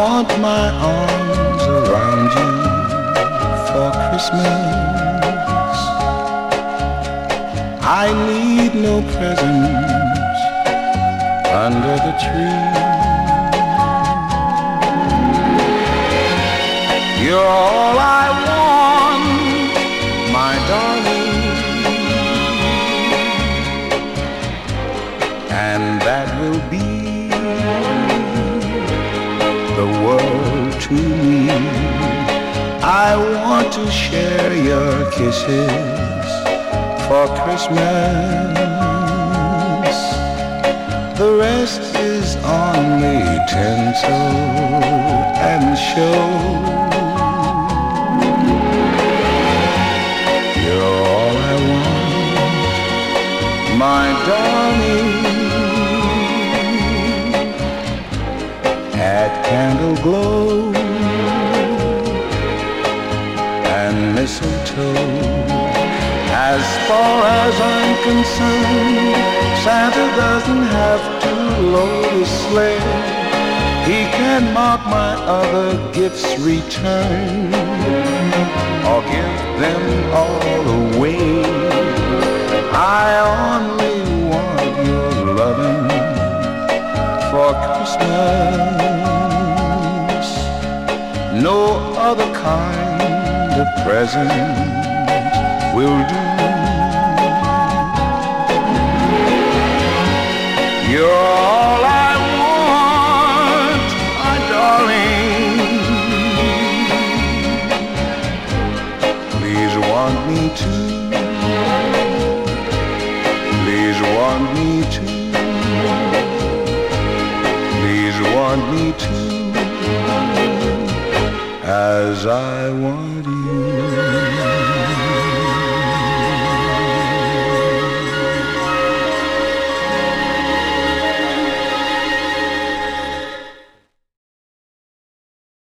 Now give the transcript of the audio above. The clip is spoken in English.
want my arms around you for Christmas. I need no presents under the tree. You're all I want, my darling, and that will be the world to me. I want to share your kisses for Christmas. The rest is only tinsel and show. You're all I want, my darling. At candle glow and mistletoe. As far as I'm concerned, Santa doesn't have to load a sleigh. He can mark my other gifts returned or give them all away. I only want your loving for Christmas. No other kind of present will do. You're all I want, my darling. Please want me to. Please want me to. Please want me to, as I want you.